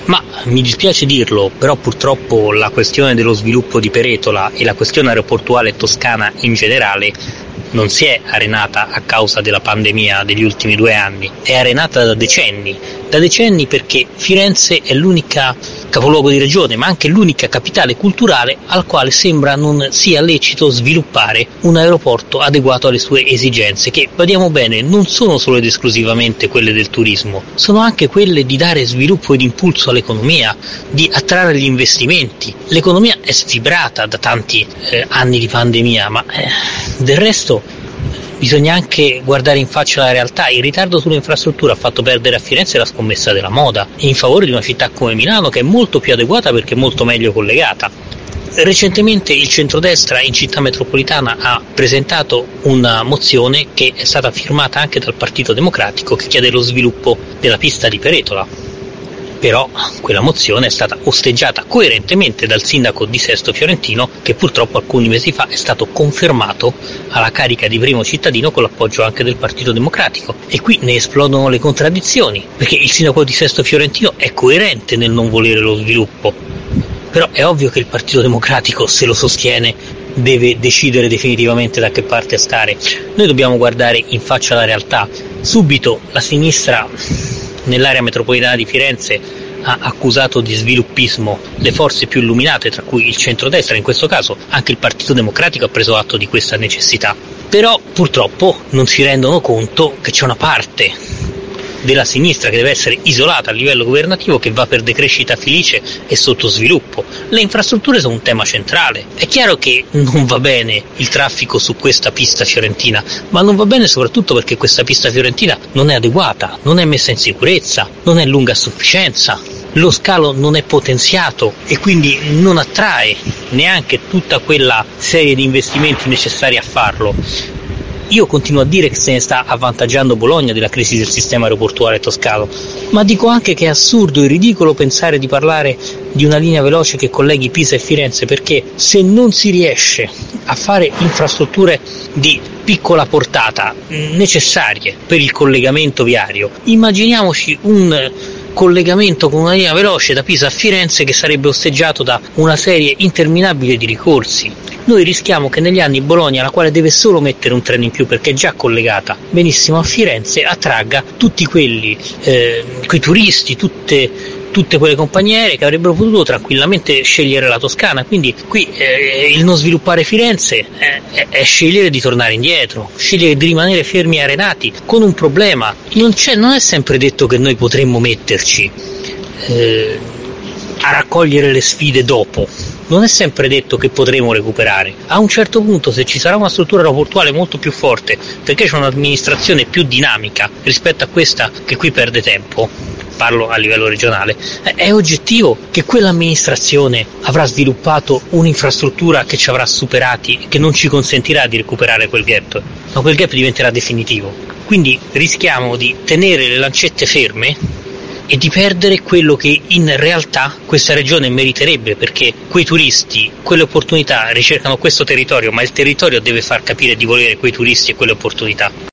Ma mi dispiace dirlo, però purtroppo la questione dello sviluppo di Peretola e la questione aeroportuale toscana in generale non si è arenata a causa della pandemia degli ultimi 2 anni, è arenata da decenni perché Firenze è l'unica capoluogo di regione, ma anche l'unica capitale culturale al quale sembra non sia lecito sviluppare un aeroporto adeguato alle sue esigenze, che, badiamo bene, non sono solo ed esclusivamente quelle del turismo, sono anche quelle di dare sviluppo ed impulso all'economia, di attrarre gli investimenti. L'economia è sfibrata da tanti anni di pandemia, ma del resto bisogna anche guardare in faccia la realtà. Il ritardo sull'infrastruttura ha fatto perdere a Firenze la scommessa della moda in favore di una città come Milano, che è molto più adeguata perché è molto meglio collegata. Recentemente il centrodestra in città metropolitana ha presentato una mozione che è stata firmata anche dal Partito Democratico, che chiede lo sviluppo della pista di Peretola. Però quella mozione è stata osteggiata coerentemente dal sindaco di Sesto Fiorentino, che purtroppo alcuni mesi fa è stato confermato alla carica di primo cittadino con l'appoggio anche del Partito Democratico. E qui ne esplodono le contraddizioni, perché il sindaco di Sesto Fiorentino è coerente nel non volere lo sviluppo, però è ovvio che il Partito Democratico, se lo sostiene, deve decidere definitivamente da che parte stare. Noi dobbiamo guardare in faccia la realtà. Subito la sinistra nell'area metropolitana di Firenze ha accusato di sviluppismo le forze più illuminate, tra cui il centrodestra, in questo caso anche il Partito Democratico ha preso atto di questa necessità. Però purtroppo non si rendono conto che c'è una parte della sinistra che deve essere isolata a livello governativo, che va per decrescita felice e sottosviluppo. Le infrastrutture sono un tema centrale. È chiaro che non va bene il traffico su questa pista fiorentina, ma non va bene soprattutto perché questa pista fiorentina non è adeguata, non è messa in sicurezza, non è lunga a sufficienza, lo scalo non è potenziato e quindi non attrae neanche tutta quella serie di investimenti necessari a farlo. Io continuo a dire che se ne sta avvantaggiando Bologna della crisi del sistema aeroportuale toscano, ma dico anche che è assurdo e ridicolo pensare di parlare di una linea veloce che colleghi Pisa e Firenze, perché se non si riesce a fare infrastrutture di piccola portata necessarie per il collegamento viario, immaginiamoci un collegamento con una linea veloce da Pisa a Firenze che sarebbe osteggiato da una serie interminabile di ricorsi. Noi rischiamo che negli anni Bologna, la quale deve solo mettere un treno in più perché è già collegata benissimo a Firenze, attragga tutti quei turisti, tutte quelle compagnie aeree che avrebbero potuto tranquillamente scegliere la Toscana. Quindi qui il non sviluppare Firenze è scegliere di tornare indietro, scegliere di rimanere fermi e arenati con un problema. Non è sempre detto che noi potremmo metterci a raccogliere le sfide dopo, non è sempre detto che potremo recuperare. A un certo punto, se ci sarà una struttura aeroportuale molto più forte, perché c'è un'amministrazione più dinamica rispetto a questa che qui perde tempo, parlo a livello regionale, è oggettivo che quell'amministrazione avrà sviluppato un'infrastruttura che ci avrà superati e che non ci consentirà di recuperare quel gap, ma quel gap diventerà definitivo. Quindi rischiamo di tenere le lancette ferme e di perdere quello che in realtà questa regione meriterebbe, perché quei turisti, quelle opportunità ricercano questo territorio, ma il territorio deve far capire di volere quei turisti e quelle opportunità.